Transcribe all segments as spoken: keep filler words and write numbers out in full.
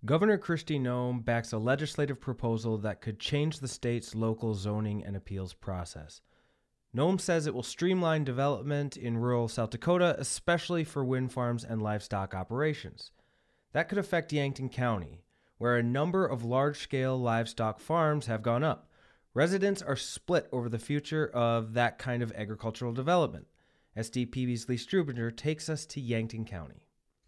Governor Kristi Noem backs a legislative proposal that could change the state's local zoning and appeals process. Noem says it will streamline development in rural South Dakota, especially for wind farms and livestock operations. That could affect Yankton County, where a number of large-scale livestock farms have gone up. Residents are split over the future of that kind of agricultural development. S D P B's Lee Strubinger takes us to Yankton County.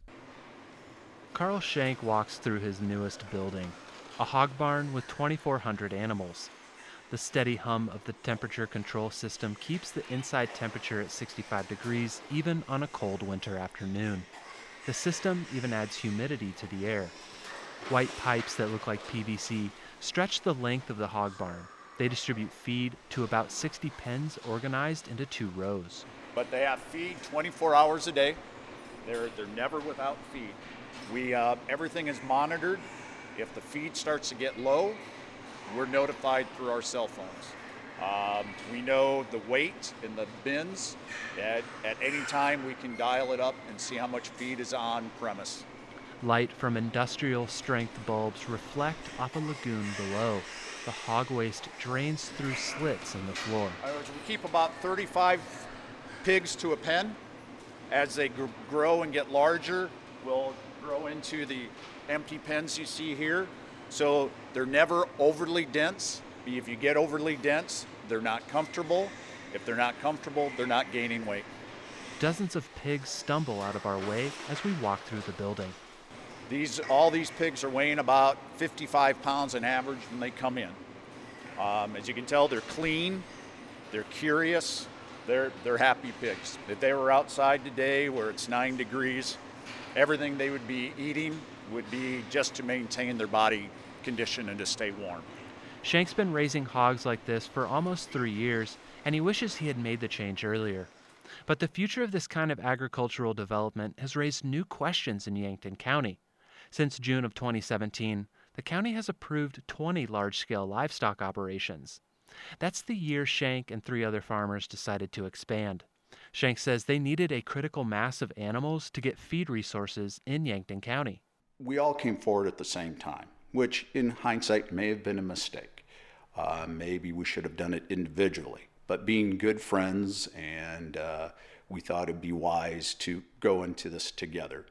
Carl Schenk walks through his newest building, a hog barn with twenty-four hundred animals. The steady hum of the temperature control system keeps the inside temperature at sixty-five degrees even on a cold winter afternoon. The system even adds humidity to the air. White pipes that look like P V C stretch the length of the hog barn. They distribute feed to about sixty pens organized into two rows. But they have feed twenty-four hours a day. They're, they're never without feed. We, uh, everything is monitored. If the feed starts to get low, we're notified through our cell phones. Um, we know the weight in the bins. At, at any time, we can dial it up and see how much feed is on premise. Light from industrial-strength bulbs reflect off a lagoon below. The hog waste drains through slits in the floor. We keep about thirty-five pigs to a pen. As they gr- grow and get larger, we'll grow into the empty pens you see here. So they're never overly dense. If you get overly dense, they're not comfortable. If they're not comfortable, they're not gaining weight. Dozens of pigs stumble out of our way as we walk through the building. These, all these pigs are weighing about fifty-five pounds on average when they come in. Um, as you can tell, they're clean, they're curious, they're, they're happy pigs. If they were outside today where it's nine degrees, everything they would be eating would be just to maintain their body condition and to stay warm. Schenk's been raising hogs like this for almost three years, and he wishes he had made the change earlier. But the future of this kind of agricultural development has raised new questions in Yankton County. Since June of twenty seventeen, the county has approved twenty large-scale livestock operations. That's the year Schenk and three other farmers decided to expand. Schenk says they needed a critical mass of animals to get feed resources in Yankton County. We all came forward at the same time, which in hindsight may have been a mistake. Uh, maybe we should have done it individually. But being good friends, and uh, we thought it'd be wise to go into this together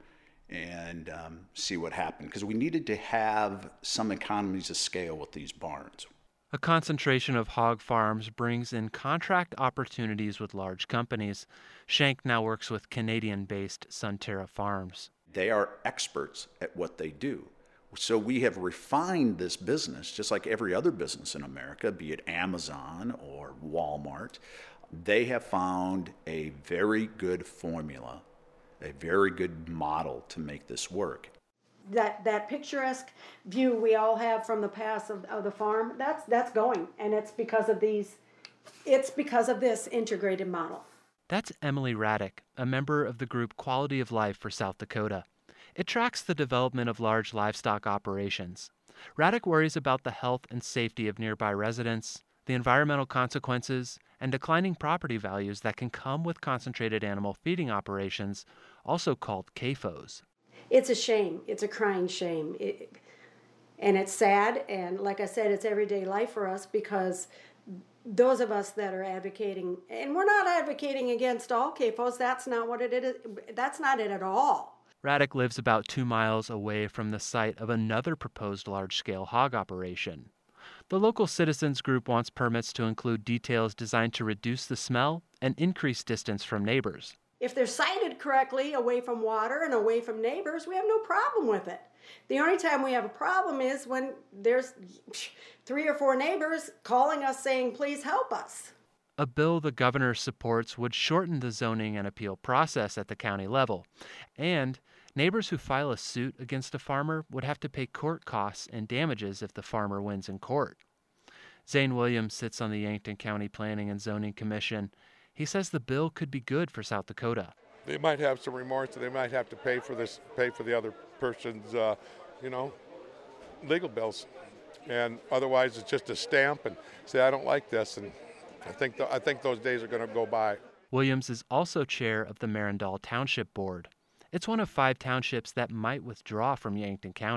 and um, see what happened, because we needed to have some economies of scale with these barns. A concentration of hog farms brings in contract opportunities with large companies. Schenk now works with Canadian-based Sunterra Farms. They are experts at what they do. So we have refined this business, just like every other business in America, be it Amazon or Walmart. They have found a very good formula, a very good model to make this work. That that picturesque view we all have from the past of, of the farm, that's that's going, and it's because of these, it's because of this integrated model. That's Emily Raddick, a member of the group Quality of Life for South Dakota. It tracks the development of large livestock operations. Raddick worries about the health and safety of nearby residents, the environmental consequences, and declining property values that can come with concentrated animal feeding operations, also called C A F Os. It's a shame. It's a crying shame. It, and it's sad, and like I said, it's everyday life for us, because those of us that are advocating, and we're not advocating against all C A F Os, that's not what it is, that's not it at all. Raddick lives about two miles away from the site of another proposed large-scale hog operation. The local citizens group wants permits to include details designed to reduce the smell and increase distance from neighbors. If they're sited correctly, away from water and away from neighbors, we have no problem with it. The only time we have a problem is when there's three or four neighbors calling us saying, please help us. A bill the governor supports would shorten the zoning and appeal process at the county level, and neighbors who file a suit against a farmer would have to pay court costs and damages if the farmer wins in court. Zane Williams sits on the Yankton County Planning and Zoning Commission. He says the bill could be good for South Dakota. They might have some remorse, and they might have to pay for this, pay for the other person's, uh, you know, legal bills. And otherwise, it's just a stamp and say, I don't like this. And I think th- I think those days are going to go by. Williams is also chair of the Marindal Township Board. It's one of five townships that might withdraw from Yankton County.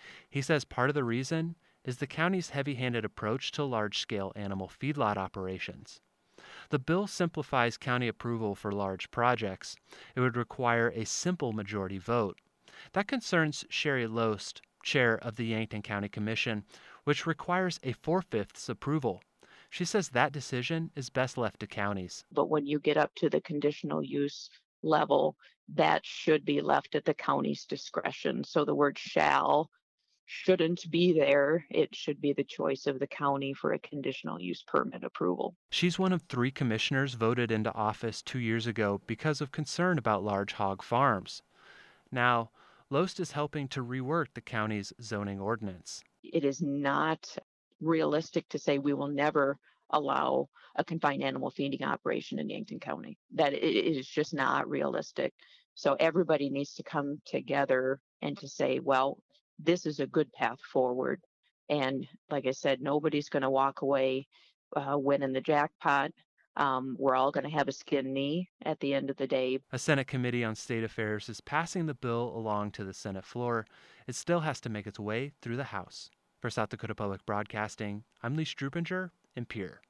He says part of the reason is the county's heavy-handed approach to large-scale animal feedlot operations. The bill simplifies county approval for large projects. It would require a simple majority vote. That concerns Sherry Loest, chair of the Yankton County Commission, which requires a four-fifths approval. She says that decision is best left to counties. But when you get up to the conditional use level, that should be left at the county's discretion. So the word shall shouldn't be there. It should be the choice of the county for a conditional use permit approval. She's one of three commissioners voted into office two years ago because of concern about large hog farms. Now, Loest is helping to rework the county's zoning ordinance. It is not realistic to say we will never allow a confined animal feeding operation in Yankton County. That it is just not realistic. So everybody needs to come together and to say, well, this is a good path forward. And like I said, nobody's going to walk away uh, winning the jackpot. Um, we're all going to have a skinned knee at the end of the day. A Senate Committee on State Affairs is passing the bill along to the Senate floor. It still has to make its way through the House. For South Dakota Public Broadcasting, I'm Lee Strupinger in Pierre.